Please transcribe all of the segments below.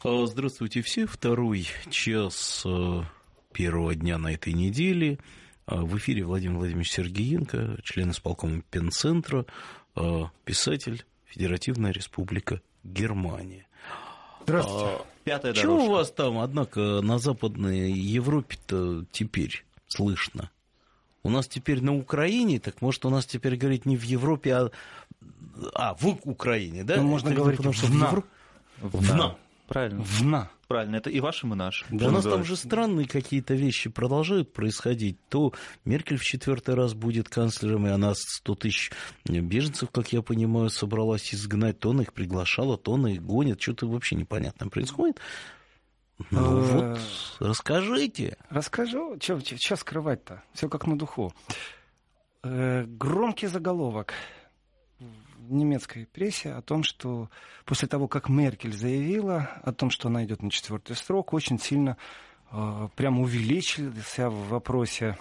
Здравствуйте все. Второй час первого дня на этой неделе. В эфире Владимир Владимирович Сергеенко, член исполкома Пенцентра, писатель, Федеративная Республика Германия. Здравствуйте. Пятая дорожка. Чего у вас там, однако, на Западной Европе-то теперь слышно? У нас теперь на Украине, так может у нас теперь говорить не в Европе, а в Украине, да? Ну, можно говорить в Правильно. Правильно, это и вашим, и нашим. Да, у нас там же странные какие-то вещи продолжают происходить. То Меркель в 4-й раз будет канцлером, и она 100 тысяч беженцев, как я понимаю, собралась изгнать. То она их приглашала, то она их гонит. Что-то вообще непонятно происходит. Ну вот, расскажите. Расскажу. Что скрывать-то? Все как на духу. Громкий заголовок в немецкой прессе о том, что после того, как Меркель заявила о том, что она идет на 4-й срок, очень сильно прямо увеличился в вопросе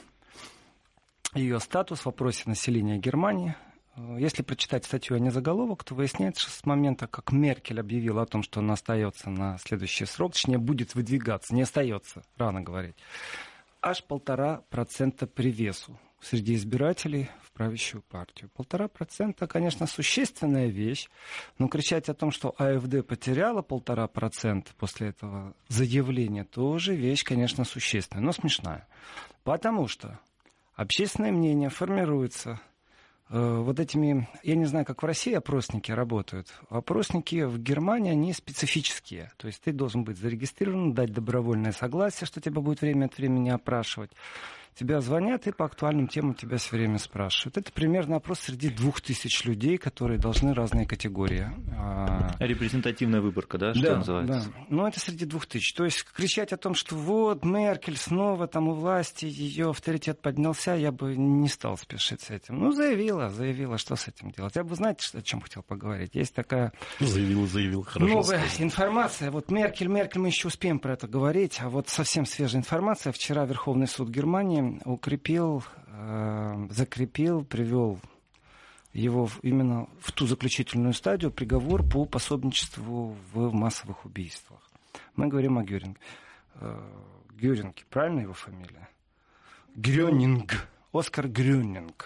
ее статус, в вопросе населения Германии. Если прочитать статью, а не заголовок, то выясняется, что с момента, как Меркель объявила о том, что она остается на следующий срок, точнее, будет выдвигаться, не остается, рано говорить, аж 1,5% при весу среди избирателей в правящую партию. 1,5%, конечно, существенная вещь, но кричать о том, что АФД потеряла 1,5% после этого заявления, тоже вещь, конечно, существенная, но смешная. Потому что общественное мнение формируется вот этими, я не знаю, как в России опросники работают. Опросники в Германии, они специфические. То есть ты должен быть зарегистрирован, дать добровольное согласие, что тебя будет время от времени опрашивать. Тебя звонят и по актуальным темам тебя все время спрашивают. Это примерно опрос среди 2000 людей, которые должны разные категории. Репрезентативная выборка, да, что называется? Да, но это среди 2000. То есть кричать о том, что вот Меркель снова там у власти, ее авторитет поднялся, я бы не стал спешить с этим. Ну, заявила, что с этим делать. Я бы, знаете, о чем хотел поговорить? Есть такая заявила, хорошо новая сказано. Информация. Вот Меркель, мы еще успеем про это говорить, а вот совсем свежая информация. Вчера Верховный суд Германии укрепил, закрепил, привел его именно в ту заключительную стадию, приговор по пособничеству в массовых убийствах. Мы говорим о Гёринге. Гёринге, правильно его фамилия? Грёнинг. Оскар Грёнинг.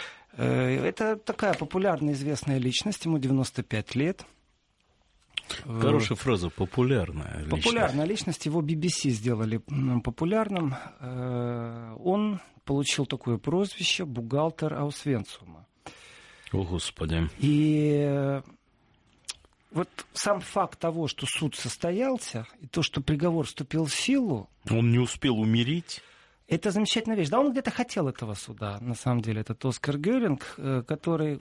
Это такая популярная, известная личность, ему 95 лет. Хорошая фраза, популярная личность. Популярная личность, его BBC сделали популярным. Он получил такое прозвище «бухгалтер Аусвенцума». О, Господи. И вот сам факт того, что суд состоялся, и то, что приговор вступил в силу... Он не успел умереть? Это замечательная вещь. Да, он где-то хотел этого суда, на самом деле, этот Оскар Гёринг, который,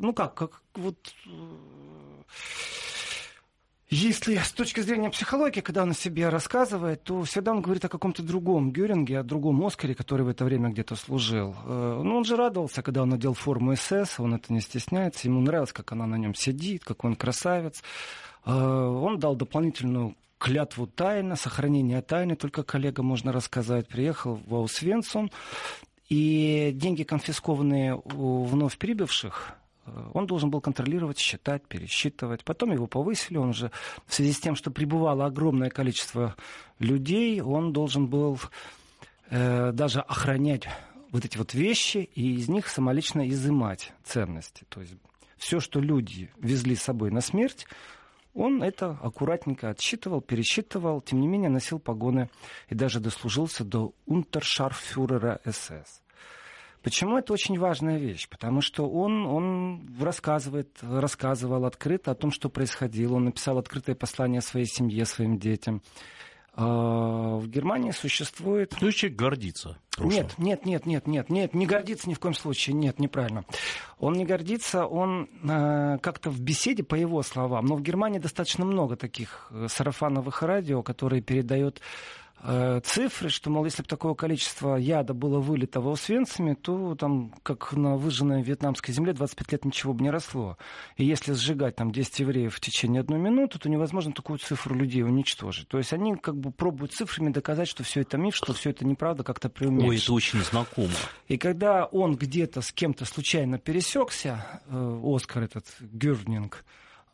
Если с точки зрения психологии, когда он о себе рассказывает, то всегда он говорит о каком-то другом Гёринге, о другом Оскаре, который в это время где-то служил. Но он же радовался, когда он надел форму СС, он это не стесняется, ему нравилось, как она на нем сидит, какой он красавец. Он дал дополнительную клятву тайны, сохранение тайны, только коллегам можно рассказать. Приехал в Аусвенцум, и деньги, конфискованные у вновь прибывших, он должен был контролировать, считать, пересчитывать. Потом его повысили. Он уже в связи с тем, что прибывало огромное количество людей, он должен был даже охранять вот эти вот вещи и из них самолично изымать ценности. То есть все, что люди везли с собой на смерть, он это аккуратненько отсчитывал, пересчитывал, тем не менее носил погоны и даже дослужился до унтершарфюрера СС. Почему это очень важная вещь? Потому что он рассказывал открыто о том, что происходило. Он написал открытое послание своей семье, своим детям. В Германии существует... То есть человек гордится прошлым? Нет, не гордится ни в коем случае. Нет, неправильно. Он не гордится, он как-то в беседе, по его словам, но в Германии достаточно много таких сарафановых радио, которые передают цифры, что, мол, если бы такое количество яда было вылито в Аусвенциме, то там, как на выжженной вьетнамской земле, 25 лет ничего бы не росло. И если сжигать там 10 евреев в течение 1 минуты, то невозможно такую цифру людей уничтожить. То есть они как бы пробуют цифрами доказать, что все это миф, что все это неправда, как-то преуменьшить. Ой, это очень знакомо. И когда он где-то с кем-то случайно пересекся, Оскар этот Гёрнинг,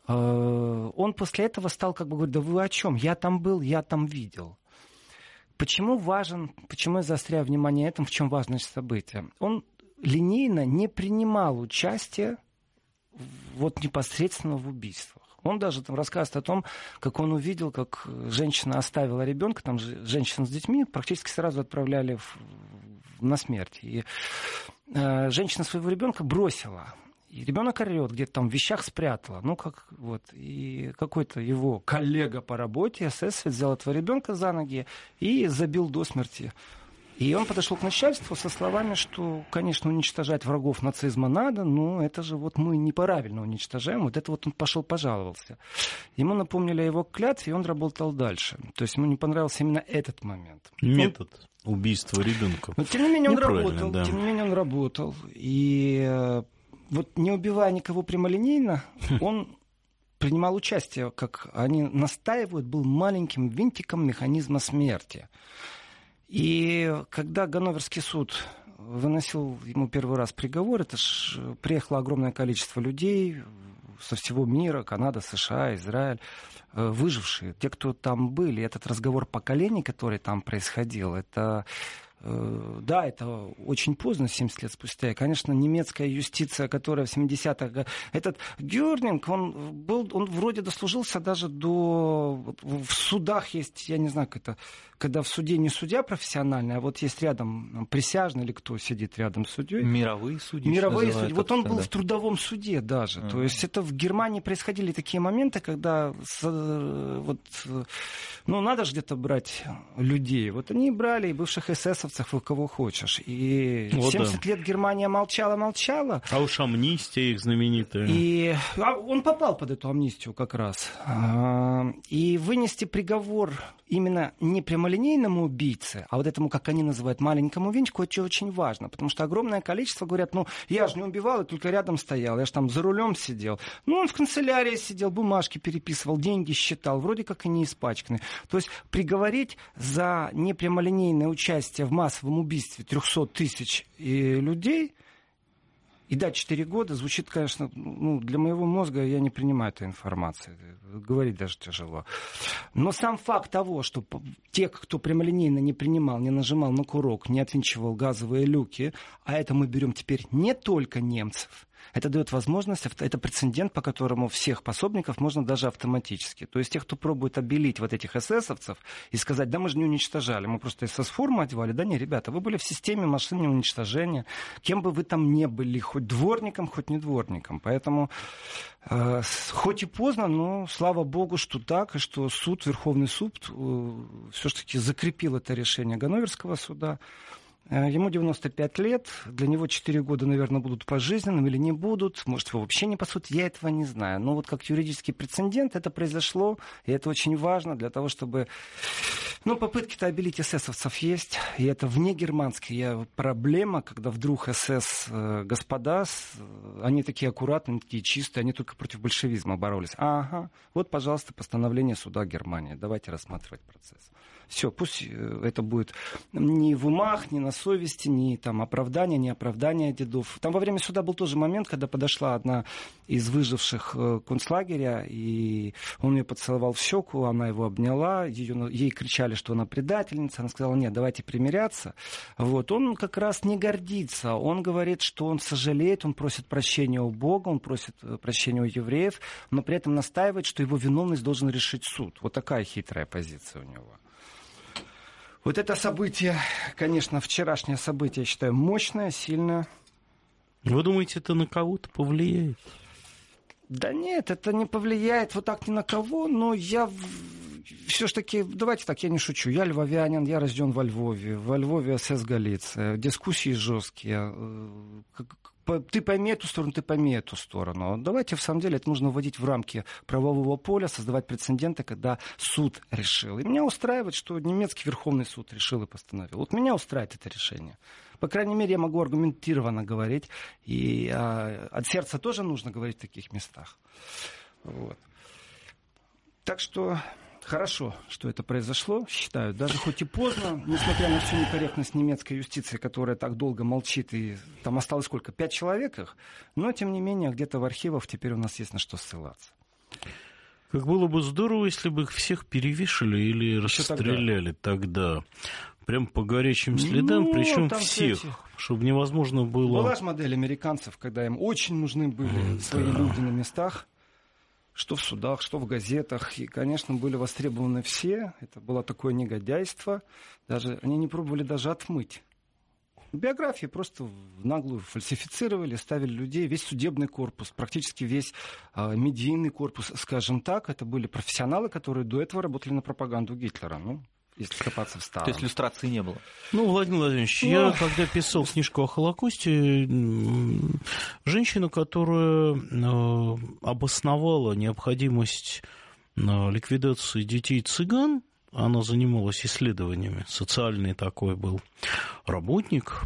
он после этого стал как бы говорить: да вы о чем? Я там был, я там видел. Почему я заостряю внимание на этом, в чем важность события? Он линейно не принимал участие вот непосредственно в убийствах. Он даже там рассказывает о том, как он увидел, как женщина оставила ребенка, там женщина с детьми практически сразу отправляли на смерть. И женщина своего ребенка бросила. И ребенок орет, где-то там в вещах спрятала. И какой-то его коллега по работе, эсэсовец, взял этого ребенка за ноги и забил до смерти. И он подошел к начальству со словами, что, конечно, уничтожать врагов нацизма надо, но это же мы неправильно уничтожаем. Вот это он пошел пожаловался. Ему напомнили о его клятве, и он работал дальше. То есть ему не понравился именно этот момент. Метод убийства ребенка. Но тем не менее он работал. И не убивая никого прямолинейно, он принимал участие, как они настаивают, был маленьким винтиком механизма смерти. И когда Ганноверский суд выносил ему первый раз приговор, это ж приехало огромное количество людей со всего мира, Канада, США, Израиль, выжившие, те, кто там были. Этот разговор поколений, который там происходил, это очень поздно, 70 лет спустя. И, конечно, немецкая юстиция, которая в 70-х... Этот Гёрнинг, он вроде дослужился даже в судах есть, я не знаю, как это... Когда в суде не судья профессиональный, а вот есть рядом присяжный или кто сидит рядом с судьей. Мировые судьи. Вот он был в трудовом суде даже. То есть это в Германии происходили такие моменты, когда надо же где-то брать людей. Вот они брали и бывших эсэсовцев, и кого хочешь. И 70 лет Германия молчала. А уж амнистия их знаменитая. И он попал под эту амнистию как раз. И вынести приговор именно не прямолинейному убийце, а вот этому, как они называют, маленькому винчику, это очень важно, потому что огромное количество говорят: я же не убивал, я только рядом стоял, я же там за рулем сидел. Он в канцелярии сидел, бумажки переписывал, деньги считал, вроде как и не испачканы. То есть приговорить за непрямолинейное участие в массовом убийстве 300 тысяч людей и дать 4 года звучит, конечно, для моего мозга, я не принимаю этой информации. Говорить даже тяжело. Но сам факт того, что те, кто прямолинейно не принимал, не нажимал на курок, не отвинчивал газовые люки, а это мы берем теперь не только немцев, это дает возможность, это прецедент, по которому всех пособников можно даже автоматически. То есть тех, кто пробует обелить вот этих эсэсовцев и сказать: да мы же не уничтожали, мы просто СС-форму одевали. Да не, ребята, вы были в системе машинного уничтожения, кем бы вы там ни были, хоть дворником, хоть не дворником. Поэтому хоть и поздно, но слава богу, что так, и что Верховный суд все-таки закрепил это решение Ганноверского суда. Ему 95 лет, для него 4 года, наверное, будут пожизненным или не будут, может, его вообще не посудят, я этого не знаю. Но вот как юридический прецедент это произошло, и это очень важно для того, чтобы... попытки-то обелить эсэсовцев есть, и это внегерманская проблема, когда вдруг СС, господа, они такие аккуратные, такие чистые, они только против большевизма боролись. Ага, вот, пожалуйста, постановление суда Германии, давайте рассматривать процесс. Все, пусть это будет ни в умах, ни на совести, ни там оправдания, ни оправдания дедов. Там во время суда был тоже момент, когда подошла одна из выживших концлагеря, и он ее поцеловал в щеку, она его обняла, ей кричали, что она предательница, она сказала: нет, давайте примиряться. Он как раз не гордится, он говорит, что он сожалеет, он просит прощения у Бога, он просит прощения у евреев, но при этом настаивает, что его виновность должен решить суд. Вот такая хитрая позиция у него. Вот это событие, конечно, вчерашнее событие, я считаю, мощное, сильное. Вы думаете, это на кого-то повлияет? Да нет, это не повлияет вот так ни на кого, но я все-таки, давайте так, я не шучу, я львовянин, я рожден во Львове СС Галиция, дискуссии жесткие, ты пойми эту сторону, ты пойми эту сторону. Давайте, в самом деле, это нужно вводить в рамки правового поля, создавать прецеденты, когда суд решил. И меня устраивает, что немецкий Верховный суд решил и постановил. Вот меня устраивает это решение. По крайней мере, я могу аргументированно говорить. И от сердца тоже нужно говорить в таких местах. Так что... Хорошо, что это произошло, считаю. Даже хоть и поздно, несмотря на всю некорректность немецкой юстиции, которая так долго молчит, и там осталось сколько, 5 человек их, но, тем не менее, где-то в архивах теперь у нас есть на что ссылаться. Как было бы здорово, если бы их всех перевешали или расстреляли тогда. Прям по горячим следам, причем всех, чтобы невозможно было... Была же модель американцев, когда им очень нужны были свои люди на местах, что в судах, что в газетах. И, конечно, были востребованы все. Это было такое негодяйство. Даже они не пробовали даже отмыть. Биографии просто в наглую фальсифицировали, ставили людей. Весь судебный корпус, практически весь медийный корпус, скажем так, это были профессионалы, которые до этого работали на пропаганду Гитлера. Если копаться в старом. То есть иллюстрации не было? Владимир Владимирович, я когда писал книжку о Холокосте, женщина, которая обосновала необходимость ликвидации детей цыган, она занималась исследованиями, социальный такой был работник,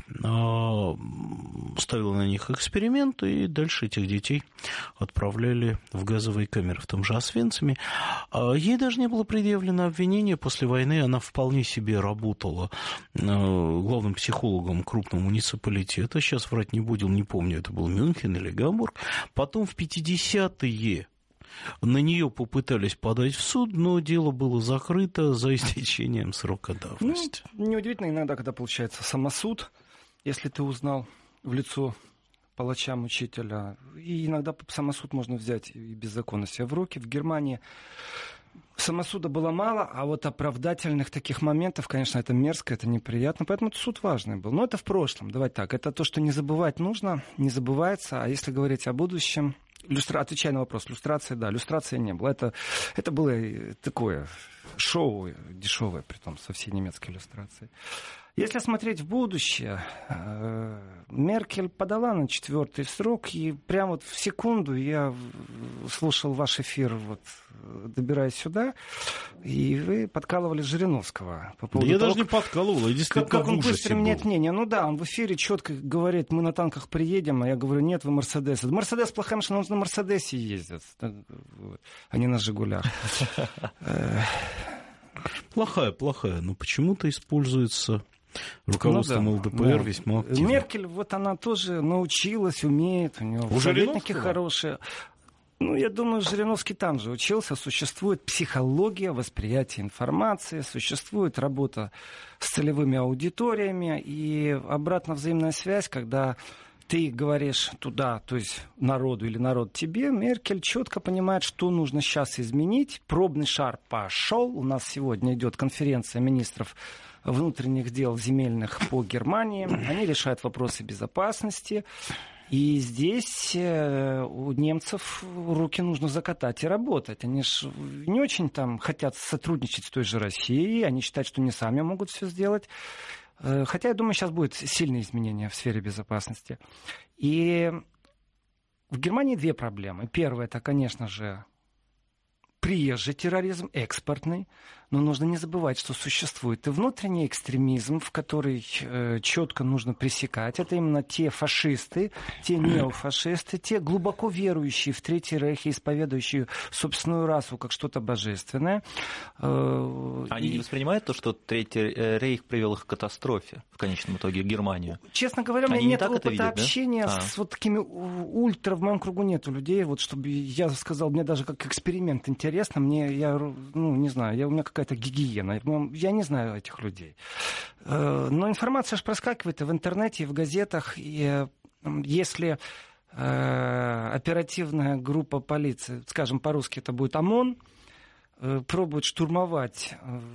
ставила на них эксперименты, и дальше этих детей отправляли в газовые камеры в том же Освенциме. Ей даже не было предъявлено обвинение. После войны она вполне себе работала главным психологом крупного муниципалитета. Сейчас врать не буду, не помню, это был Мюнхен или Гамбург. Потом в 50-е на нее попытались подать в суд, но дело было закрыто за истечением срока давности. Неудивительно иногда, когда получается самосуд, если ты узнал в лицо палача, мучителя. И иногда самосуд можно взять и беззаконно себя в руки. В Германии самосуда было мало, а вот оправдательных таких моментов, конечно, это мерзко, это неприятно. Поэтому суд важный был. Но это в прошлом. Давай так. Это то, что не забывать нужно, не забывается. А если говорить о будущем... Отвечая на вопрос, люстрации, да, люстрации не было. Это было такое шоу дешевое, притом со всей немецкой иллюстрацией. Если смотреть в будущее, Меркель подала на 4-й срок, и прямо вот в секунду я слушал ваш эфир, добираясь сюда, и вы подкалывали Жириновского. По поводу я того, даже не подкалывал, я действительно как он быстро меняет мнение. Он в эфире четко говорит, мы на танках приедем, а я говорю, нет, вы Мерседес. Мерседес плохая машина, он на Мерседесе ездит, а не на Жигулях. Плохая, но почему-то используется руководством ЛДПР весьма активно. Меркель, она тоже научилась, умеет, у нее советники хорошие. Я думаю, Жириновский там же учился. Существует психология восприятия информации, существует работа с целевыми аудиториями и обратно взаимная связь, когда ты говоришь туда, то есть народу или народ тебе, Меркель четко понимает, что нужно сейчас изменить. Пробный шар пошел. У нас сегодня идет конференция министров внутренних дел земельных по Германии. Они решают вопросы безопасности. И здесь у немцев руки нужно закатать и работать. Они же не очень там хотят сотрудничать с той же Россией. Они считают, что не сами могут все сделать. Хотя, я думаю, сейчас будут сильные изменения в сфере безопасности. И в Германии две проблемы. Первая, это, конечно же, приезжий терроризм, экспортный. Но нужно не забывать, что существует и внутренний экстремизм, в который четко нужно пресекать. Это именно те фашисты, те неофашисты, те глубоко верующие в Третий Рейх и исповедующие собственную расу как что-то божественное. Они не воспринимают то, что Третий Рейх привел их к катастрофе, в конечном итоге, Германию? Честно говоря, у меня нет опыта общения с такими ультра, в моем кругу нету людей, чтобы я сказал, мне даже как эксперимент интересно, не знаю, у меня какая-то гигиена. Я не знаю этих людей. Но информация же проскакивает и в интернете, и в газетах. И если оперативная группа полиции, скажем по-русски, это будет ОМОН, пробует штурмовать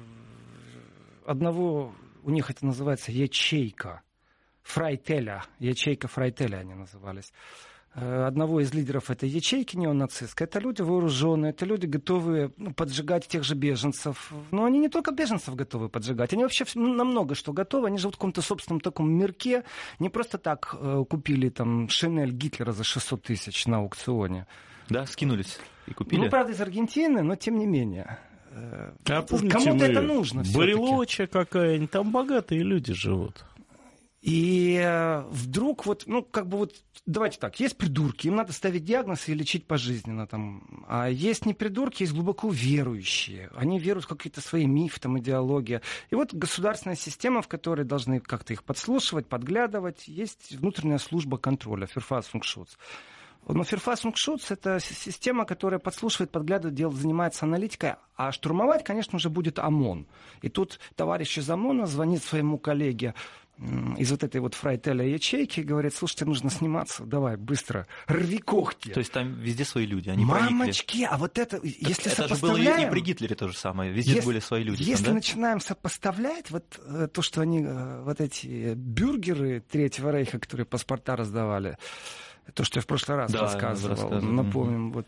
одного, у них это называется ячейка Фрайтеля, ячейка Фрайтеля они назывались, одного из лидеров этой ячейки неонацистской. Это люди вооруженные, это люди, готовые поджигать тех же беженцев. Но они не только беженцев готовы поджигать, они вообще намного что готовы. Они живут в каком-то собственном таком мирке. Не просто так купили там Шинель Гитлера за 600 тысяч на аукционе. Да, скинулись и купили. Правда, из Аргентины, но тем не менее. Помните, кому-то это нужно. Барелоча какая-нибудь, там богатые люди живут. И вдруг давайте так, есть придурки, им надо ставить диагноз и лечить пожизненно. А есть не придурки, есть глубоко верующие. Они веруют в какие-то свои мифы, идеология. И государственная система, в которой должны как-то их подслушивать, подглядывать, есть внутренняя служба контроля, Verfassungsschutz. Но Verfassungsschutz — это система, которая подслушивает, подглядывает, занимается аналитикой, а штурмовать, конечно же, будет ОМОН. И тут товарищ из ОМОНа звонит своему коллеге из вот этой вот фрайтеля ячейки и говорит: слушайте, нужно сниматься, давай, быстро, рви когти. То есть там везде свои люди, они мамочки, проникли. а вот это, если это сопоставляем... же было и при Гитлере то же самое, везде были свои люди. Если там, да? начинаем сопоставлять вот то, что они, вот эти бюргеры Третьего Рейха, которые паспорта раздавали, то, что я в прошлый раз рассказывал, напомним, вот.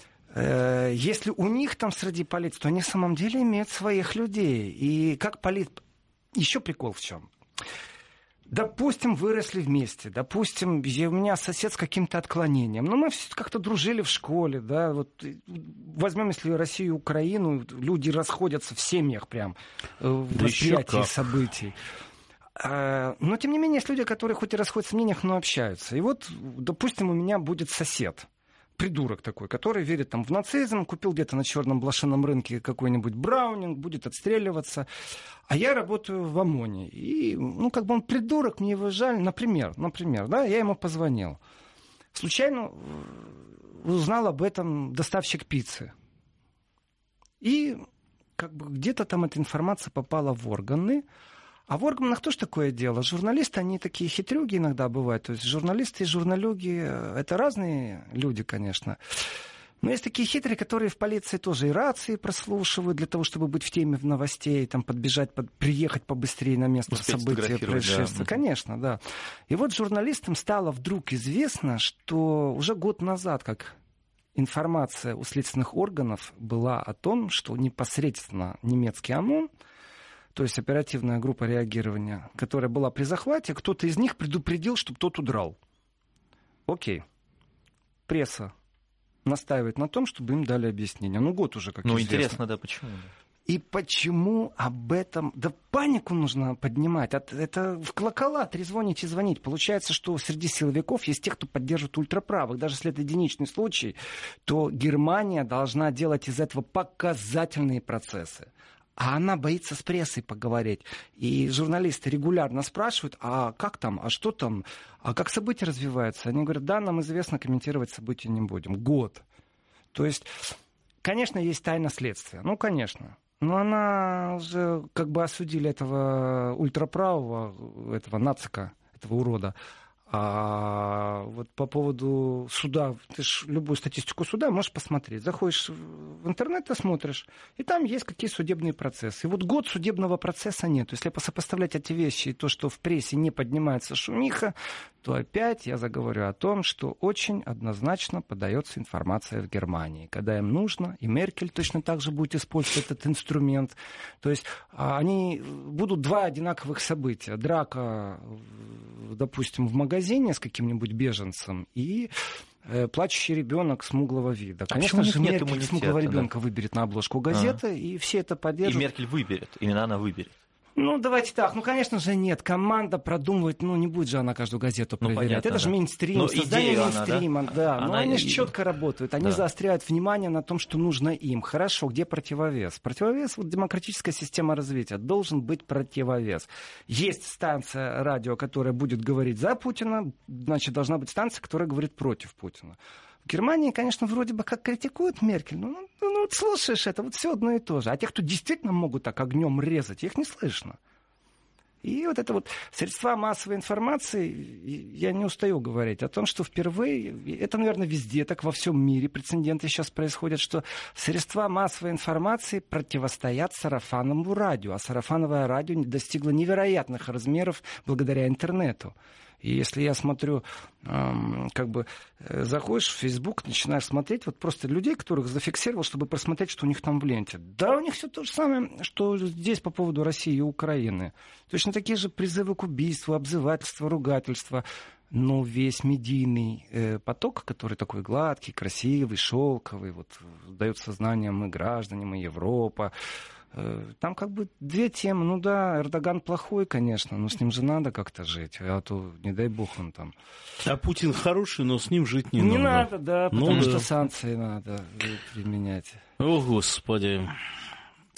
Если у них там среди полиции, то они в самом деле имеют своих людей. И как Еще прикол в чем? Допустим, выросли вместе, допустим, у меня сосед с каким-то отклонением, но мы как-то дружили в школе, да, вот возьмем, если Россию и Украину, люди расходятся в семьях прям, в восприятии событий. Но, тем не менее, есть люди, которые хоть и расходятся в мнениях, но общаются. И вот, допустим, у меня будет сосед, придурок такой, который верит там в нацизм, купил где-то на черном блошином рынке какой-нибудь браунинг, будет отстреливаться. А я работаю в ОМОНе. И, как бы он придурок, мне его жаль. Например, да, я ему позвонил. Случайно узнал об этом доставщик пиццы. И как бы где-то там эта информация попала в органы. А в органах тоже такое дело. Журналисты, они такие хитрюги иногда бывают. То есть журналисты и журналюги — это разные люди, конечно. Но есть такие хитрые, которые в полиции тоже и рации прослушивают для того, чтобы быть в теме новостей, там, подбежать, приехать побыстрее на место события, происшествия. Да. Конечно, да. И вот журналистам стало вдруг известно, что уже год назад, как информация у следственных органов была о том, что непосредственно немецкий ОМОН, то есть оперативная группа реагирования, которая была при захвате, кто-то из них предупредил, чтобы тот удрал. Окей. Пресса настаивает на том, чтобы им дали объяснение. Год уже, как известно. Интересно, да, почему? И почему об этом... Да панику нужно поднимать. Это в колокола трезвонить и звонить. Получается, что среди силовиков есть те, кто поддерживает ультраправых. Даже если это единичный случай, то Германия должна делать из этого показательные процессы. А она боится с прессой поговорить. И журналисты регулярно спрашивают: а как там, а что там, а как события развиваются? Они говорят: да, нам известно, комментировать события не будем. Год. То есть, конечно, есть тайна следствия. Конечно. Но она уже как бы осудили этого ультраправого, этого нацика, этого урода. А вот по поводу суда, ты ж любую статистику суда можешь посмотреть. Заходишь в интернет и смотришь, и там есть какие судебные процессы. И вот год судебного процесса нет. Если сопоставлять эти вещи и то, что в прессе не поднимается шумиха, то опять я заговорю о том, что очень однозначно подается информация в Германии. Когда им нужно, и Меркель точно так же будет использовать этот инструмент. То есть они будут два одинаковых события. Драка, допустим, в магазине с каким-нибудь беженцем и плачущий ребенок смуглого вида. Конечно же, Меркель смуглого ребенка выберет на обложку газеты, и все это поддержат. И Меркель выберет, именно она выберет. Давайте так. Конечно же, нет. Команда продумывает, не будет же она каждую газету проверять. Понятно, это же мейнстрим, создание мейнстрима. Да. Но они же четко работают. Они заостряют внимание на том, что нужно им. Хорошо, где противовес? Противовес, демократическая система развития. Должен быть противовес. Есть станция радио, которая будет говорить за Путина, значит, должна быть станция, которая говорит против Путина. В Германии, конечно, вроде бы как критикуют Меркель, вот слушаешь это, вот все одно и то же. А те, кто действительно могут так огнем резать, их не слышно. И вот это вот средства массовой информации, я не устаю говорить о том, что впервые, это, наверное, везде, так во всем мире прецеденты сейчас происходят, что средства массовой информации противостоят сарафанному радио, а сарафановое радио достигло невероятных размеров благодаря интернету. И если я смотрю, заходишь в Facebook, начинаешь смотреть, вот просто людей, которых зафиксировал, чтобы просмотреть, что у них там в ленте. Да, у них все то же самое, что здесь по поводу России и Украины. Точно такие же призывы к убийству, обзывательства, ругательства. Но весь медийный поток, который такой гладкий, красивый, шелковый, вот, дает сознание: мы граждане, мы Европа. Там как бы две темы. Эрдоган плохой, конечно, но с ним же надо как-то жить. А то, не дай бог, он там... А Путин хороший, но с ним жить не надо. Не надо, да, потому что санкции надо применять. О, Господи.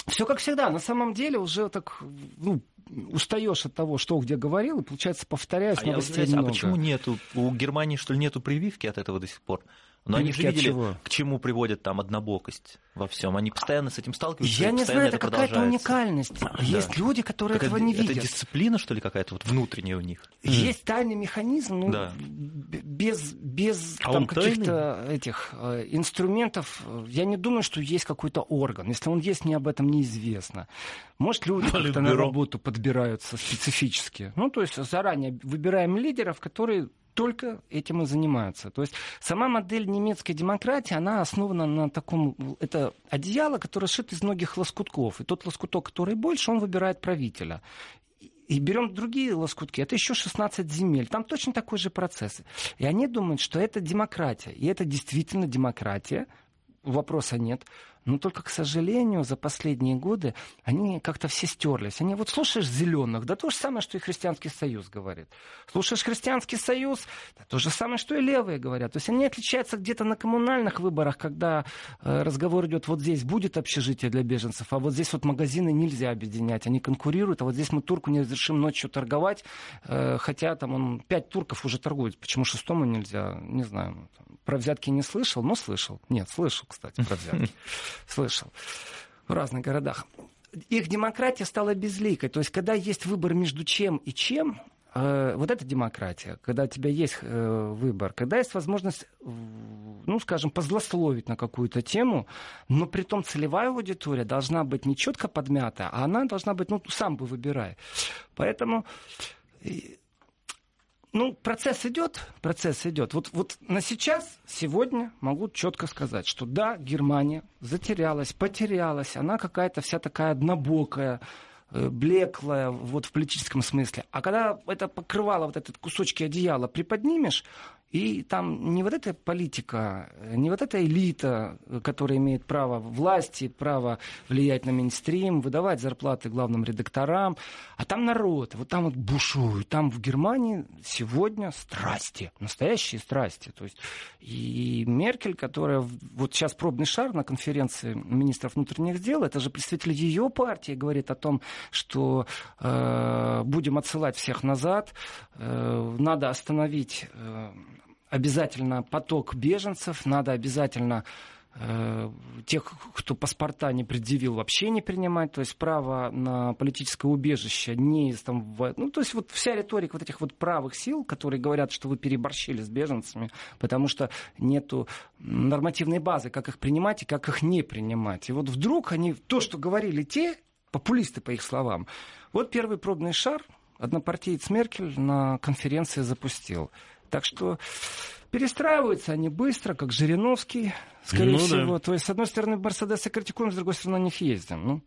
Все как всегда. На самом деле уже так, устаешь от того, что где говорил, и, получается, повторяюсь, новостей много. А почему нету? У Германии, что ли, нету прививки от этого до сих пор? Но они же видели, к чему приводит там однобокость во всем. Они постоянно с этим сталкиваются. Я не знаю, это какая-то уникальность. Да. Есть люди, которые этого не видят. Это дисциплина, что ли, какая-то вот внутренняя у них? Есть тайный механизм, без там, каких-то этих инструментов. Я не думаю, что есть какой-то орган. Если он есть, мне об этом неизвестно. Может, люди как-то на работу подбираются специфически. То есть заранее выбираем лидеров, которые только этим и занимаются. То есть сама модель немецкой демократии, она основана на таком... Это одеяло, которое сшито из многих лоскутков. И тот лоскуток, который больше, он выбирает правителя. И берем другие лоскутки, это еще 16 земель. Там точно такой же процесс. И они думают, что это демократия. И это действительно демократия. Вопроса нет. Но только, к сожалению, за последние годы они как-то все стерлись. Они слушаешь зеленых, да то же самое, что и Христианский Союз говорит. Слушаешь Христианский Союз, да то же самое, что и левые говорят. То есть они отличаются где-то на коммунальных выборах, когда разговор идет, вот здесь будет общежитие для беженцев, а вот здесь магазины нельзя объединять. Они конкурируют, а вот здесь мы турку не разрешим ночью торговать, хотя там 5 турков уже торгуют. Почему 6-му нельзя? Не знаю. Про взятки не слышал, но слышал. Нет, слышал, кстати, про взятки. Слышал. В разных городах. Их демократия стала безликой. То есть, когда есть выбор между чем и чем, вот это демократия. Когда у тебя есть выбор, когда есть возможность, скажем, позлословить на какую-то тему, но при том целевая аудитория должна быть не четко подмята, а она должна быть, сам бы выбирай. Поэтому... процесс идет. Вот на сегодня могу четко сказать, что да, Германия затерялась, потерялась, она какая-то вся такая однобокая, блеклая, в политическом смысле. А когда это покрывало, этот кусочки одеяла приподнимешь, и там не вот эта политика, не вот эта элита, которая имеет право власти, право влиять на мейнстрим, выдавать зарплаты главным редакторам, а там народ, там бушует. Там в Германии сегодня страсти, настоящие страсти. То есть и Меркель, которая сейчас пробный шар на конференции министров внутренних дел, это же представитель ее партии, говорит о том, что будем отсылать всех назад, надо остановить... обязательно поток беженцев, надо обязательно тех, кто паспорта не предъявил, вообще не принимать, то есть право на политическое убежище не то есть вся риторика этих правых сил, которые говорят, что вы переборщили с беженцами, потому что нету нормативной базы, как их принимать и как их не принимать. И вдруг они, то, что говорили те, популисты, по их словам, первый пробный шар однопартиец Меркель на конференции запустил. Так что перестраиваются они быстро, как Жириновский, скорее всего. Да. То есть, с одной стороны, Мерседесы критикуем, с другой стороны, на них ездим.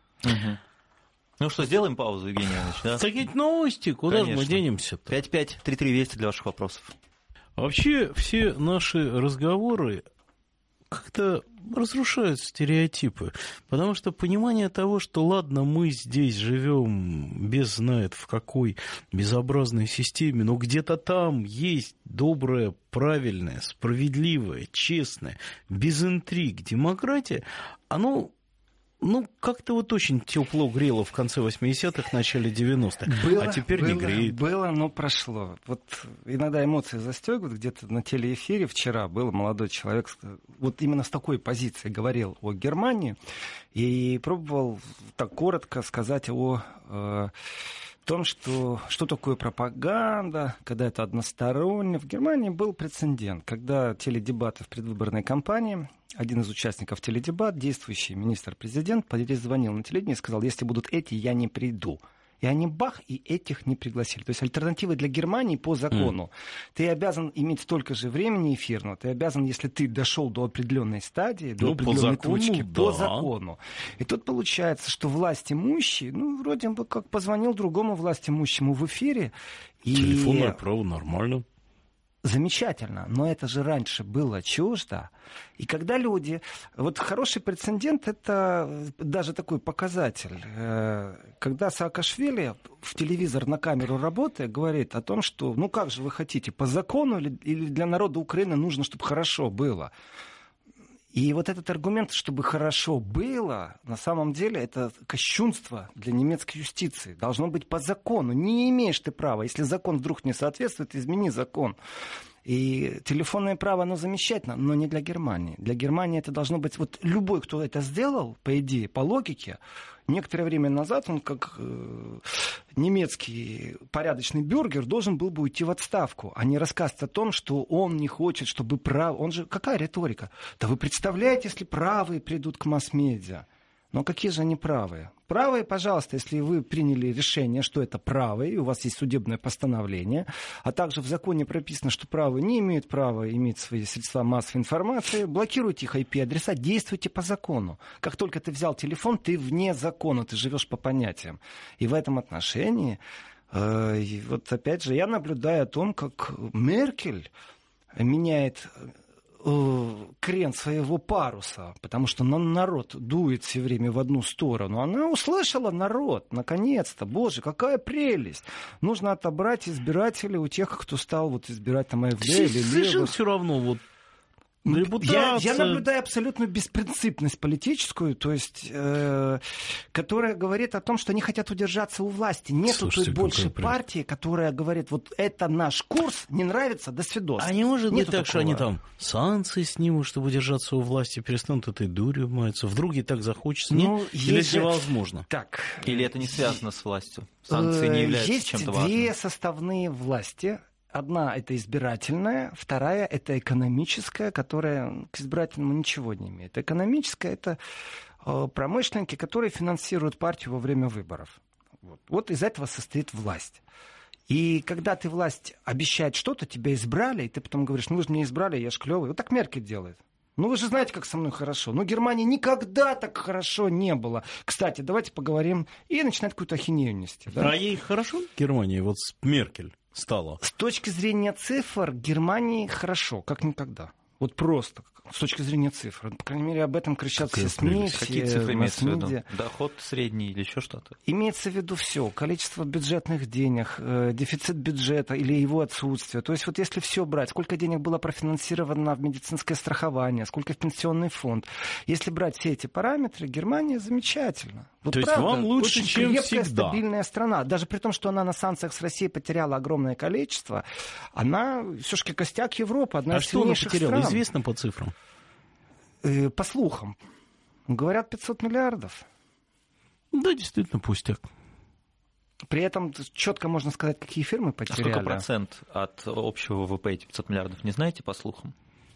Что, сделаем паузу, Евгений Иванович? Да? Такие новости, куда же мы денемся-то? 553320 для ваших вопросов. Вообще, все наши разговоры как-то разрушают стереотипы. Потому что понимание того, что ладно, мы здесь живем без знает в какой безобразной системе, но где-то там есть добрая, правильная, справедливая, честная, без интриг демократия, оно... как-то очень тепло грело в конце 80-х, начале 90-х, а теперь не греет. Было, но прошло. Иногда эмоции застегивают. Где-то на телеэфире вчера был молодой человек, именно с такой позиции говорил о Германии и пробовал так коротко сказать о том, что такое пропаганда, когда это односторонне. В Германии был прецедент, когда теледебаты в предвыборной кампании, один из участников теледебат, действующий министр-президент, перезвонил на телевидение и сказал, если будут эти, я не приду. И они бах, и этих не пригласили. То есть альтернативы для Германии по закону. Ты обязан иметь столько же времени эфирного, ты обязан, если ты дошел до определенной стадии, до определенной точки, по закону. И тут получается, что власть имущий, вроде бы как позвонил другому власть имущему в эфире. Телефонное право нормально. Замечательно, но это же раньше было чуждо. И когда люди... хороший прецедент, это даже такой показатель. Когда Саакашвили в телевизор на камеру работая говорит о том, что как же вы хотите, по закону или для народа Украины нужно, чтобы хорошо было. И вот этот аргумент, чтобы хорошо было, на самом деле это кощунство для немецкой юстиции. Должно быть по закону. Не имеешь ты права. Если закон вдруг не соответствует, измени закон. И телефонное право, оно замечательно, но не для Германии. Для Германии это должно быть... Вот любой, кто это сделал, по идее, по логике, некоторое время назад он, как немецкий порядочный бюргер, должен был бы уйти в отставку, а не рассказывать о том, что он не хочет, чтобы право... Он же... Какая риторика? Да вы представляете, если правые придут к масс-медиа? Но какие же они правые? Правые, пожалуйста, если вы приняли решение, что это правые, и у вас есть судебное постановление, а также в законе прописано, что правые не имеют права иметь свои средства массовой информации, блокируйте их IP-адреса, действуйте по закону. Как только ты взял телефон, ты вне закона, ты живешь по понятиям. И в этом отношении, вот опять же, я наблюдаю о том, как Меркель меняет крен своего паруса, потому что народ дует все время в одну сторону. Она услышала народ, наконец-то. Боже, какая прелесть. Нужно отобрать избирателей у тех, кто стал вот избирать там АФД или Совершенно все равно. Вот. Я наблюдаю абсолютную беспринципность политическую, то есть, которая говорит о том, что они хотят удержаться у власти. Нету той больше партии, которая говорит, вот это наш курс, не нравится, до свидос. А не может быть так, что они там санкции снимут, чтобы удержаться у власти, перестанут этой дурью маяться. Вдруг и так захочется. Ну, или это невозможно? Так. Или это не связано с властью? Санкции не являются чем-то важным? Есть две составные власти. Одна — это избирательная, вторая — это экономическая, которая к избирательному ничего не имеет. Экономическая — это промышленники, которые финансируют партию во время выборов. Вот из этого состоит власть. И когда ты власть обещает что-то, тебя избрали, и ты потом говоришь, ну вы же меня избрали, я ж клёвый. Вот так Меркель делает. Ну вы же знаете, как со мной хорошо. Но Германии никогда так хорошо не было. Кстати, давайте поговорим и начинать какую-то ахинею нести. Да? А ей хорошо Германии, вот с Меркель стало? С точки зрения цифр Германии хорошо, как никогда. Вот просто, с точки зрения цифр. По крайней мере, об этом кричат все СМИ. Какие цифры имеются в виду? Доход средний или еще что-то? Имеется в виду все. Количество бюджетных денег, дефицит бюджета или его отсутствие. То есть вот если все брать, сколько денег было профинансировано в медицинское страхование, сколько в пенсионный фонд. Если брать все эти параметры, Германия замечательна. Вот то правда, есть вам лучше, очень чем крепкая, всегда. Стабильная страна. Даже при том, что она на санкциях с Россией потеряла огромное количество, она все-таки костяк Европы, одна из сильнейших стран. А что она потеряла? Известно по цифрам? По слухам. Говорят, 500 миллиардов. Да, действительно, пустяк. При этом четко можно сказать, какие фирмы потеряли. А сколько процент от общего ВВП эти 500 миллиардов, не знаете по слухам?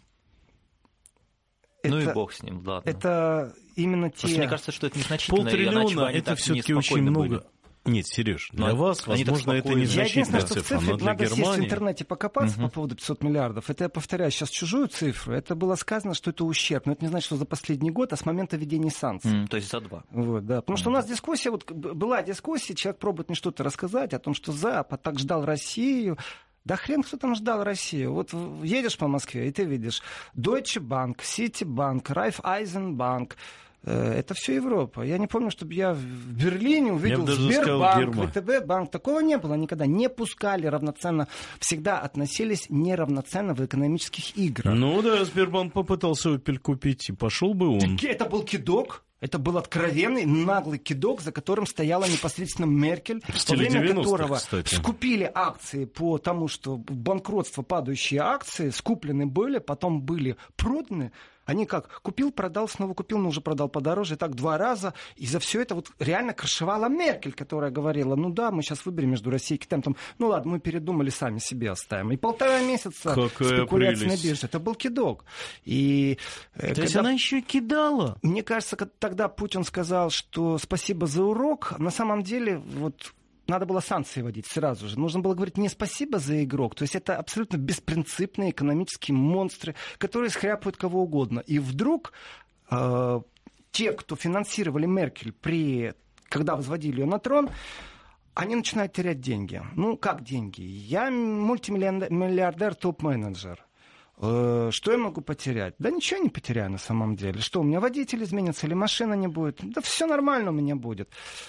Ну и бог с ним, ладно. Это именно те... Просто мне кажется, что это незначительно. 500 миллиона — это все-таки очень много. Были. Нет, Сереж, для вас, возможно, это незначительная цифра, но для надо Германии... сесть в интернете покопаться по поводу 500 миллиардов. Это я повторяю сейчас чужую цифру. Это было сказано, что это ущерб. Но это не значит, что за последний год, а с момента введения санкций. То есть за 2. Вот, да. Потому что у нас дискуссия, вот была дискуссия, человек пробует мне что-то рассказать о том, что Запад так ждал Россию. Да хрен кто там ждал Россию. Вот едешь по Москве, и ты видишь Deutsche Bank, Citibank, Raiffeisenbank. Это все Европа. Я не помню, чтобы я в Берлине увидел Сбербанк, ВТБ банк. Такого не было никогда. Не пускали равноценно. Всегда относились неравноценно в экономических играх. Ну да, Сбербанк попытался Opel купить, и пошел бы он. Это был кидок. Это был откровенный, наглый кидок, за которым стояла непосредственно Меркель, во время которого скупили акции по тому, что в банкротство падающие акции скуплены были, потом были проданы. Они как? Купил, продал, снова купил, но уже продал подороже. И так 2 раза. И за все это вот реально крышевала Меркель, которая говорила, ну да, мы сейчас выберем между Россией и Китаем. Там, ну ладно, мы передумали, сами себе оставим. И 1,5 месяца спекуляции на бирже. Это был кидок. И, то есть она еще кидала? Мне кажется, тогда Путин сказал, что спасибо за урок. На самом деле, вот... Надо было санкции вводить сразу же. Нужно было говорить не спасибо за игрок. То есть это абсолютно беспринципные экономические монстры, которые схряпают кого угодно. И вдруг те, кто финансировали Меркель, когда возводили ее на трон, они начинают терять деньги. Ну, как деньги? Я мультимиллиардер, топ-менеджер. Что я могу потерять? Да ничего не потеряю на самом деле. Что, у меня водитель изменится или машина не будет? Да все нормально у меня будет.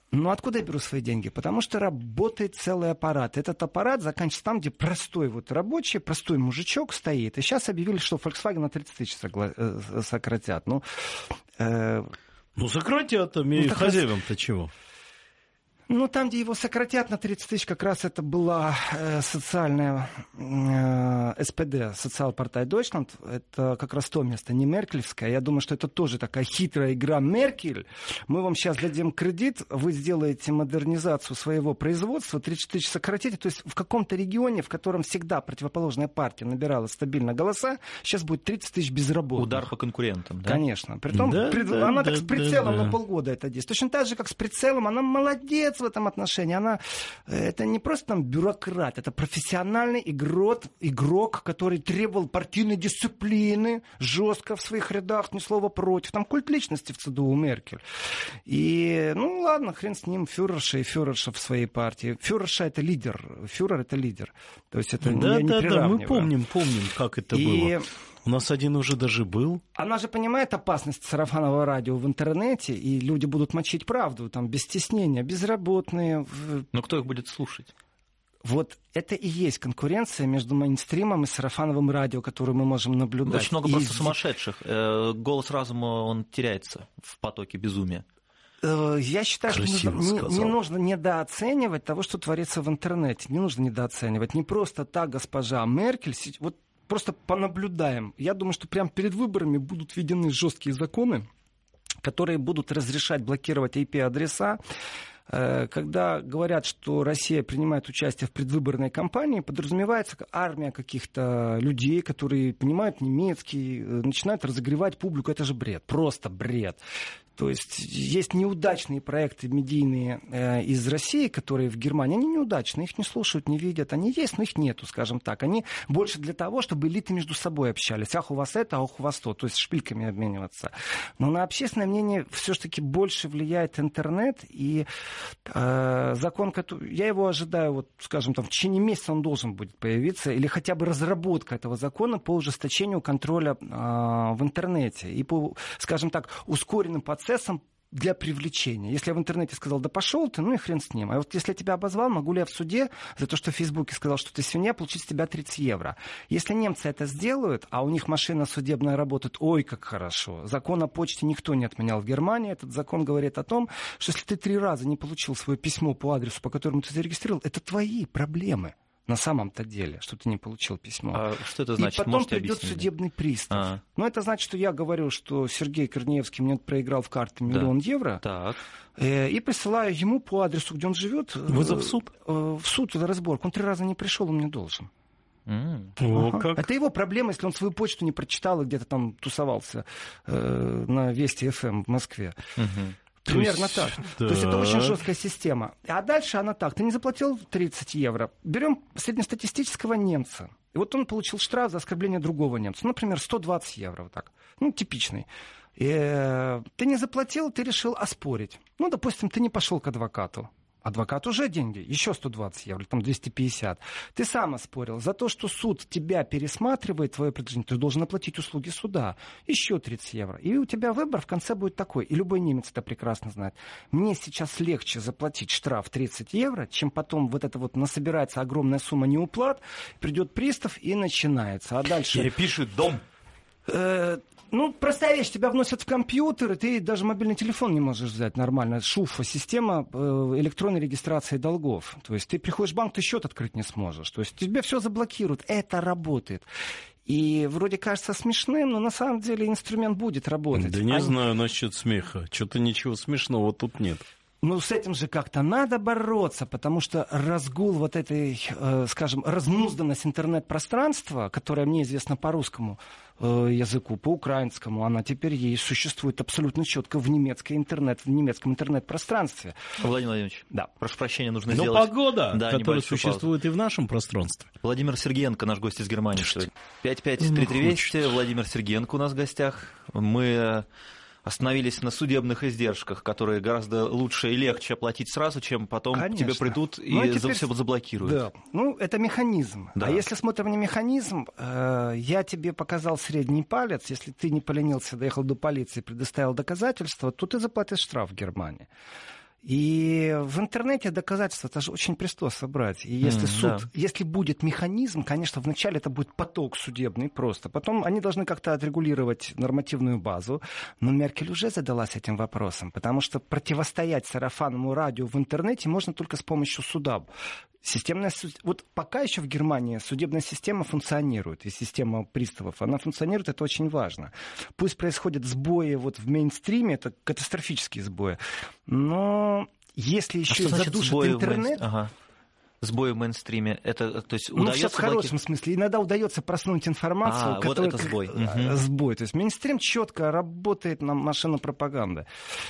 Ну, откуда я беру свои деньги? Потому что работает целый аппарат. Этот аппарат заканчивается там, где простой вот рабочий, простой мужичок стоит. И сейчас объявили, что Volkswagen на 30 тысяч сократят. Ну, сократят, хозяевам-то чего? Ну, там, где его сократят на 30 тысяч, как раз это была социальная СПД, Социалпартei Deutschland. Это как раз то место, не меркелевское. Я думаю, что это тоже такая хитрая игра Меркель. Мы вам сейчас дадим кредит, вы сделаете модернизацию своего производства, 30 тысяч сократите. То есть в каком-то регионе, в котором всегда противоположная партия набирала стабильно голоса, сейчас будет 30 тысяч безработных. Удар по конкурентам, да? Конечно. Притом она так с прицелом на полгода это действует. Точно так же, как с прицелом, она молодец в этом отношении. Это не просто там бюрократ, это профессиональный игрок, который требовал партийной дисциплины жестко в своих рядах, ни слова против. Там культ личности в ЦДУ Меркель. И, ну ладно, хрен с ним, фюрерша и фюрерша в своей партии. Фюрерша — это лидер, фюрер — это лидер. То есть это да, мы помним, как это было. У нас один уже даже был. Она же понимает опасность сарафанного радио в интернете, и люди будут мочить правду, там, без стеснения, безработные. Но кто их будет слушать? Вот это и есть конкуренция между мейнстримом и сарафановым радио, которую мы можем наблюдать. Очень много просто сумасшедших. Голос разума, он теряется в потоке безумия. Я считаю, красиво что не нужно недооценивать того, что творится в интернете. Не нужно недооценивать. Не просто так госпожа Меркель... Вот просто понаблюдаем. Я думаю, что прямо перед выборами будут введены жесткие законы, которые будут разрешать блокировать IP-адреса. Когда говорят, что Россия принимает участие в предвыборной кампании, подразумевается армия каких-то людей, которые понимают немецкий, начинают разогревать публику. Это же бред, просто бред. То есть есть неудачные проекты медийные из России, которые в Германии, они неудачные, их не слушают, не видят, они есть, но их нету, скажем так. Они больше для того, чтобы элиты между собой общались. Ах, у вас это, ах, у вас то, то есть шпильками обмениваться. Но на общественное мнение все-таки больше влияет интернет, и закон, я его ожидаю, вот, скажем, там, в течение месяца он должен будет появиться, или хотя бы разработка этого закона по ужесточению контроля в интернете и по, скажем так, ускоренным процессом для привлечения. Если я в интернете сказал, да пошел ты, ну и хрен с ним. А вот если я тебя обозвал, могу ли я в суде за то, что в Фейсбуке сказал, что ты свинья, получить с тебя 30 евро. Если немцы это сделают, а у них машина судебная работает, ой, как хорошо. Закон о почте никто не отменял в Германии. Этот закон говорит о том, что если ты 3 раза не получил свое письмо по адресу, по которому ты зарегистрировал, это твои проблемы. На самом-то деле, что ты не получил письмо. А что это значит? И потом можете придет объяснить? Судебный пристав. Но это значит, что я говорю, что Сергей Корнеевский мне проиграл в карты 1 000 000 евро. Так. И присылаю ему по адресу, где он живет. Вызов в суд? В суд, это разборку. Он 3 раза не пришел, он мне должен. Как? Это его проблема, если он свою почту не прочитал и где-то там тусовался на Вести ФМ в Москве. Примерно так. То есть это очень жесткая система. А дальше она так. Ты не заплатил 30 евро. Берем среднестатистического немца. И вот он получил штраф за оскорбление другого немца. Например, 120 евро. Вот так. Ну, типичный. И, ты не заплатил, ты решил оспорить. Ну, допустим, ты не пошел к адвокату. Адвокат уже деньги, еще 120 евро, там 250. Ты сам оспорил. За то, что суд тебя пересматривает, твое предложение, ты должен оплатить услуги суда. Еще 30 евро. И у тебя выбор в конце будет такой. И любой немец это прекрасно знает. Мне сейчас легче заплатить штраф 30 евро, чем потом вот это вот насобирается огромная сумма неуплат, придет пристав и начинается. А дальше... Перепишет дом. Ну, простая вещь, тебя вносят в компьютер, и ты даже мобильный телефон не можешь взять нормально. ШУФа, система электронной регистрации долгов. То есть ты приходишь в банк, ты счет открыть не сможешь. То есть тебе все заблокируют. Это работает. И вроде кажется смешным, но на самом деле инструмент будет работать. Да не знаю насчет смеха. Что-то ничего смешного тут нет. Ну, с этим же как-то надо бороться, потому что разгул вот этой, скажем, разнузданность интернет-пространства, которая мне известна по русскому языку, по украинскому, она теперь есть, существует абсолютно четко в немецком интернет-пространстве. Владимир Владимирович, да. Прошу прощения, нужно Но сделать... погода, да, которая существует паузу и в нашем пространстве. Владимир Сергеенко, наш гость из Германии. 553320, Владимир Сергеенко у нас в гостях. Мы... остановились на судебных издержках, которые гораздо лучше и легче оплатить сразу, чем потом к тебе придут и теперь... все заблокируют. Да. Ну, это механизм. Да. А если смотрим на механизм, я тебе показал средний палец, если ты не поленился, доехал до полиции, предоставил доказательства, то ты заплатишь штраф в Германии. И в интернете доказательства это же очень просто собрать. И если если будет механизм, конечно, вначале это будет поток судебный просто. Потом они должны как-то отрегулировать нормативную базу. Но Меркель уже задалась этим вопросом, потому что противостоять сарафанному радио в интернете можно только с помощью суда. Вот пока еще в Германии судебная система функционирует, и система приставов, она функционирует, это очень важно. Пусть происходят сбои вот в мейнстриме, это катастрофические сбои, но если еще и задушит интернет... Сбои в мейнстриме, это, то есть, удается... все в хорошем смысле. Иногда удается проснуть информацию, которая... вот это сбой. Сбой. То есть мейнстрим четко работает на машину пропаганды.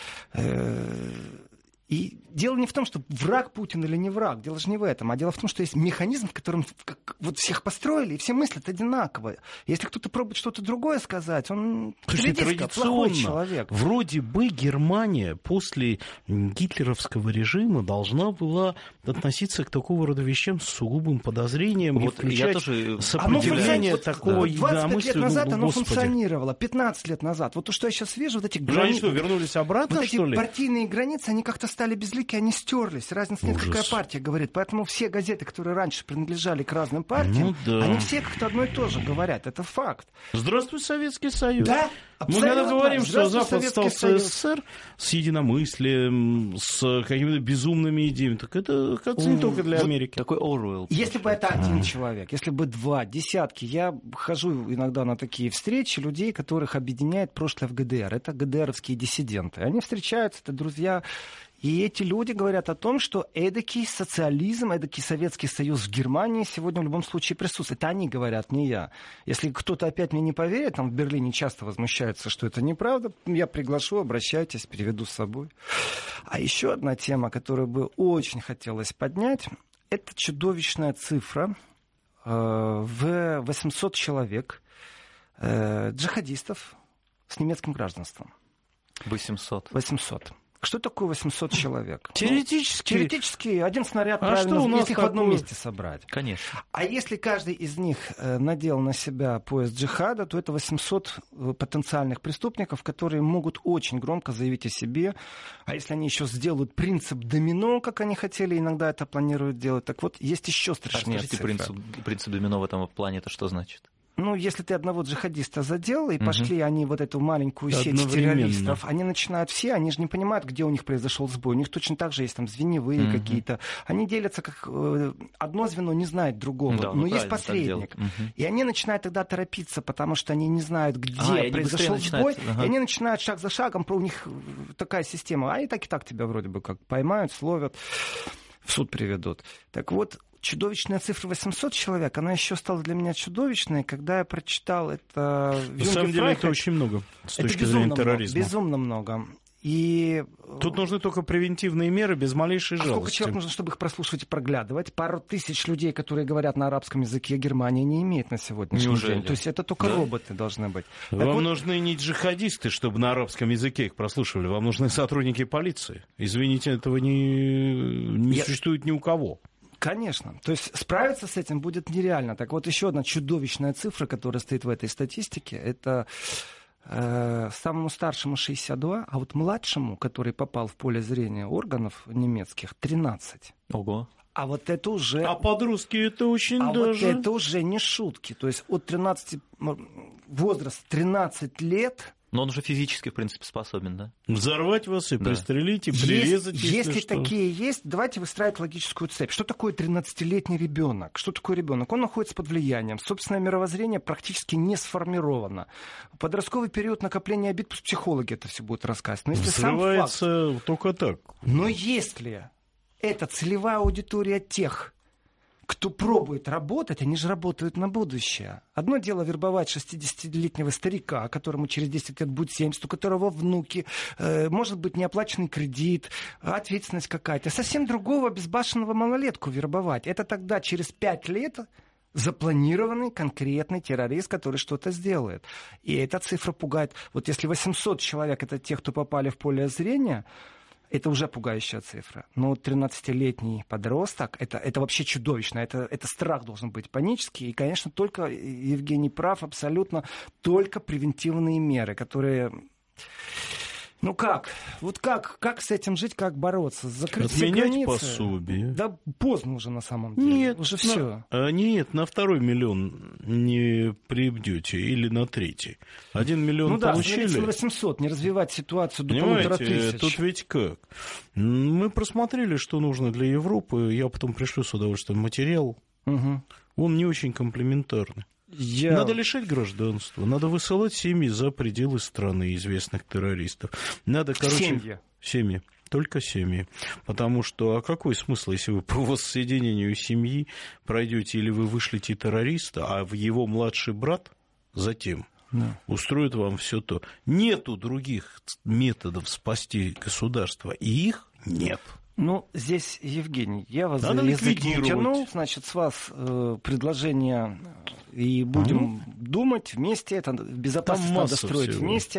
И дело не в том, что враг Путин или не враг, дело же не в этом, а дело в том, что есть механизм, в котором вот всех построили, и все мыслят одинаково. Если кто-то пробует что-то другое сказать, он плохой человек. Вроде бы Германия после гитлеровского режима должна была относиться к такого рода вещам с сугубым подозрением и включать сопротивление такого единомыслия. 25 лет назад оно функционировало, 15 лет назад. Вот то, что я сейчас вижу, вот эти границы... Они что, вернулись обратно, вот что ли? Эти партийные границы, они как-то стали безликие, они стерлись. Разницы нет, какая партия говорит. Поэтому все газеты, которые раньше принадлежали к разным партиям, они все как-то одно и то же говорят. Это факт. Здравствуй, Советский Союз. Да, мы когда говорим, что Запад стал СССР с единомыслием, с какими-то безумными идеями, так это, кажется, не только для Америки. Такой Оруэлл. Если бы это один человек, если бы два, десятки, я хожу иногда на такие встречи людей, которых объединяет прошлое в ГДР. Это ГДРовские диссиденты. Они встречаются, это друзья. И эти люди говорят о том, что эдакий социализм, эдакий Советский Союз в Германии сегодня в любом случае присутствует. Это они говорят, не я. Если кто-то опять мне не поверит, там в Берлине часто возмущаются, что это неправда, я приглашу, обращайтесь, переведу с собой. А еще одна тема, которую бы очень хотелось поднять, это чудовищная цифра в 800 человек джихадистов с немецким гражданством. 800. Что такое 800 человек? Теоретически один снаряд правильно, если их в одном месте собрать. Конечно. А если каждый из них надел на себя пояс джихада, то это 800 потенциальных преступников, которые могут очень громко заявить о себе. А если они еще сделают принцип домино, как они хотели, иногда это планируют делать, так вот, есть еще страшнее цифра. Принцип домино в этом плане, это что значит? Ну, если ты одного джихадиста задел, и пошли они вот эту маленькую сеть террористов, они начинают все, они же не понимают, где у них произошел сбой. У них точно так же есть там звеньевые какие-то. Они делятся, как одно звено не знает другого, но есть посредник. И они начинают тогда торопиться, потому что они не знают, где произошел сбой, и они начинают шаг за шагом, у них такая система. А и так тебя вроде бы как поймают, словят, в суд приведут. Так вот, чудовищная цифра 800 человек, она еще стала для меня чудовищной, когда я прочитал это в На самом деле это очень много с точки зрения терроризма. Безумно много. И... Тут нужны только превентивные меры без малейшей жалости. Сколько человек нужно, чтобы их прослушивать и проглядывать? Пару тысяч людей, которые говорят на арабском языке, Германия не имеет на сегодняшний день. То есть это только роботы должны быть. Вам нужны не джихадисты, чтобы на арабском языке их прослушивали. Вам нужны сотрудники полиции. Извините, этого не существует ни у кого. Конечно. То есть справиться с этим будет нереально. Так вот, еще одна чудовищная цифра, которая стоит в этой статистике, это самому старшему 62, а вот младшему, который попал в поле зрения органов немецких, 13. Ого. А вот это уже... А подростки это очень даже... вот это уже не шутки. То есть от 13... возраст 13 лет... Но он уже физически, в принципе, способен, да? Взорвать вас и пристрелить, и прирезать, если такие есть, давайте выстраивать логическую цепь. Что такое 13-летний ребенок? Что такое ребенок? Он находится под влиянием. Собственное мировоззрение практически не сформировано. Подростковый период накопления обид, пусть психологи это все будут рассказывать. Но если взрывается сам факт, только так. Но если это целевая аудитория тех, кто пробует работать, они же работают на будущее. Одно дело вербовать 60-летнего старика, которому через 10 лет будет 70, у которого внуки, может быть, неоплаченный кредит, ответственность какая-то. Совсем другого безбашенного малолетку вербовать. Это тогда через 5 лет запланированный конкретный террорист, который что-то сделает. И эта цифра пугает. Вот если 800 человек — это те, кто попали в поле зрения, это уже пугающая цифра. Но 13-летний подросток, это вообще чудовищно. Это страх должен быть панический. И, конечно, только, Евгений прав абсолютно, только превентивные меры, которые... Ну как? Вот как с этим жить, как бороться? Закрыть все Отменять границы? пособие. Да поздно уже на самом деле. Нет, уже все. Нет, на 2 миллион не прибьете или на 3. 1 миллион Ну да, получили. на 800, не развивать ситуацию до Понимаете, 1500. тут ведь как? Мы просмотрели, что нужно для Европы. Я потом пришлю с удовольствием материал. Угу. Он не очень комплементарный. Надо лишать гражданства, надо высылать семьи за пределы страны известных террористов. Надо, семьи. Только семьи. Потому что, а какой смысл, если вы по воссоединению семьи пройдете или вы вышлете террориста, а его младший брат затем устроит вам все то. Нету других методов спасти государство, и их нет. Ну, здесь, Евгений, я вас надо за язык не ликвидировать. тяну, значит, с вас предложение, и будем думать вместе, это безопасность надо строить всего. вместе.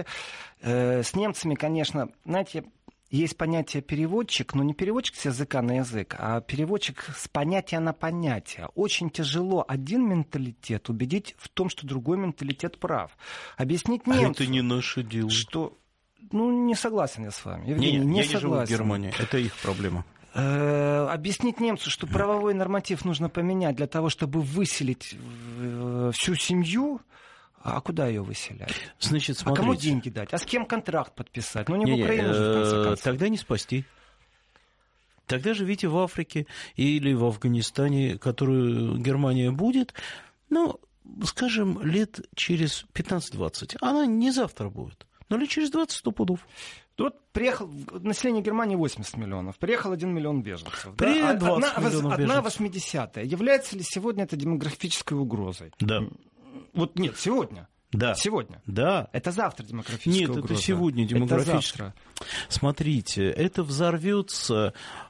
С немцами, конечно, знаете, есть понятие переводчик, но не переводчик с языка на язык, а переводчик с понятия на понятие. Очень тяжело один менталитет убедить в том, что другой менталитет прав. Объяснить немцу, это не наше дело. что... Ну, не согласен я с вами. Евгений, я согласен. не живу в Германии, это их проблема. Объяснить немцу, что правовой норматив нужно поменять для того, чтобы выселить всю семью. А куда ее выселять? Значит, смотрите. А кому деньги дать? А с кем контракт подписать? Ну, не в Украину же, в конце концов. Тогда не спасти. Тогда живите в Африке или в Афганистане, которую Германия будет, ну, скажем, лет через 15-20. Она не завтра будет. Но лет через 20 100 пудов. Тут приехал, население Германии 80 миллионов, приехал 1 миллион беженцев. Да? Одна 80-я. Является ли сегодня это демографической угрозой? Да. Вот нет, сегодня. Да. Сегодня. Да. Это завтра демографическая угроза. Нет, это сегодня демографическая. Смотрите, это взорвется...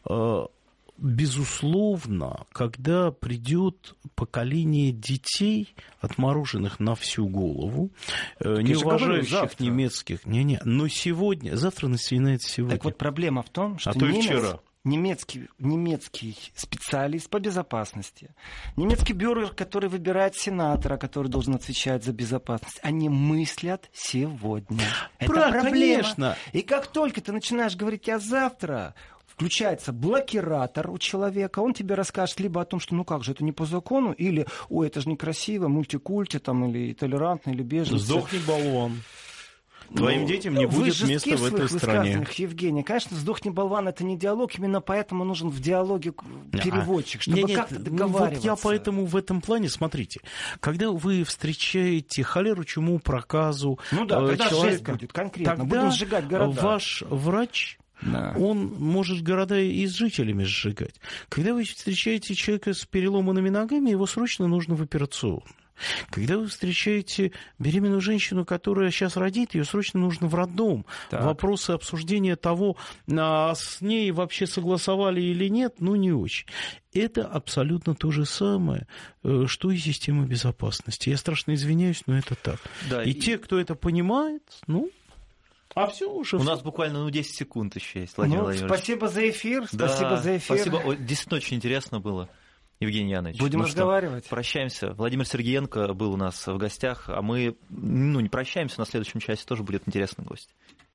безусловно, когда придет поколение детей, отмороженных на всю голову, не уважающих немецких... но сегодня, завтра начинается сегодня. Так вот, проблема в том, что немецкий специалист по безопасности, немецкий бюро, который выбирает сенатора, который должен отвечать за безопасность, они мыслят сегодня. Это проблема. Конечно. И как только ты начинаешь говорить «я завтра», включается блокиратор у человека, он тебе расскажет либо о том, что ну как же, это не по закону, или ой, это же некрасиво, мультикульти, там, или толерантно, или беженцы. Сдохни, болван. Твоим детям не будет места в этой стране. Евгений, конечно, «сдохни, болван» — это не диалог, именно поэтому нужен в диалоге переводчик, чтобы как-то договариваться. Вот я поэтому в этом плане, смотрите, когда вы встречаете холеру, чуму, проказу... Ну да, когда жесть будет конкретно, будем сжигать города. Ваш врач... Да. Он может города и с жителями сжигать. Когда вы встречаете человека с переломанными ногами, его срочно нужно в операционную. Когда вы встречаете беременную женщину, которая сейчас родит, ее срочно нужно в роддом. Так. Вопросы обсуждения того, с ней вообще согласовали или нет, ну не очень. Это абсолютно то же самое, что и система безопасности. Я страшно извиняюсь, но это так. Да, и те, кто это понимает, ну... А все уже. У нас буквально 10 секунд еще есть, Владимир Владимирович. Спасибо за эфир. Спасибо за эфир. Спасибо. Действительно очень интересно было, Евгений Янович. Будем разговаривать. Прощаемся. Владимир Сергеенко был у нас в гостях, а мы не прощаемся. На следующем часе тоже будет интересный гость.